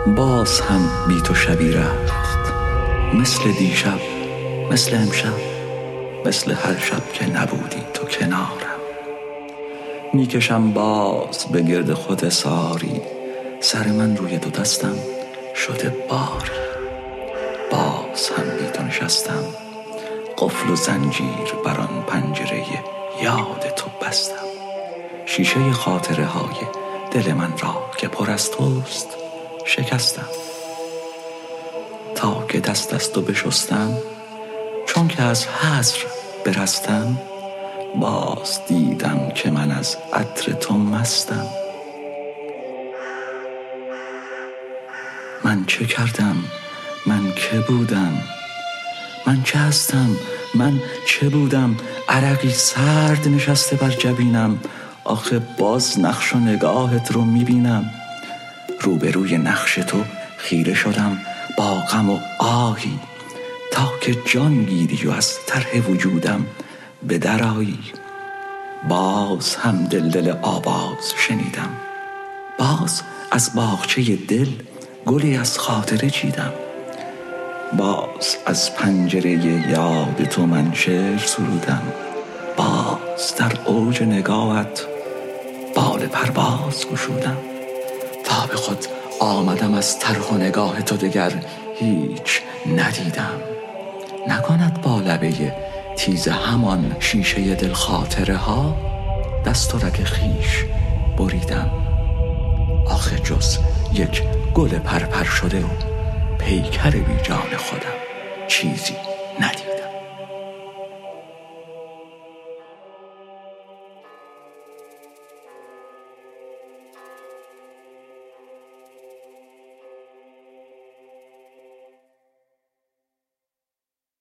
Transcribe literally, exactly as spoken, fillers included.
باز هم بی تو شبی رفت، مثل دیشب، مثل امشب، مثل هر شب که نبودی تو کنارم. میکشم باز به گرد خود ساری، سر من روی دو دستم شده باری. باز هم بی تو نشستم، قفل و زنجیر بر آن پنجره یاد تو بستم. شیشه خاطره های دل من را که پر از توست شکستم. تا که دست از تو بشستم، چون که از حسر برستم، باز دیدم که من از عطر تو مستم. من چه کردم؟ من که بودم؟ من چه هستم؟ من چه بودم؟ عرقی سرد نشسته بر جبینم، آخه باز نقش و نگاهت رو میبینم. روبروی نقش تو خیره شدم با غم و آهی، تا که جان گیری و از طرح وجودم به درآیی. باز هم دل دل آواز شنیدم، باز از باغچه دل گلی از خاطره چیدم. باز از پنجره یاد تو من شعر سرودم، باز در اوج نگاهت بال پرواز گشودم. تا به خود آمدم از طرح و نگاه تو دگر هیچ ندیدم. نکند با لبه تیز همان شیشه دل خاطره ها دست و رگ خویش بریدم. آخه جز یک گل پرپر شده و پیکر بی جان خودم چیزی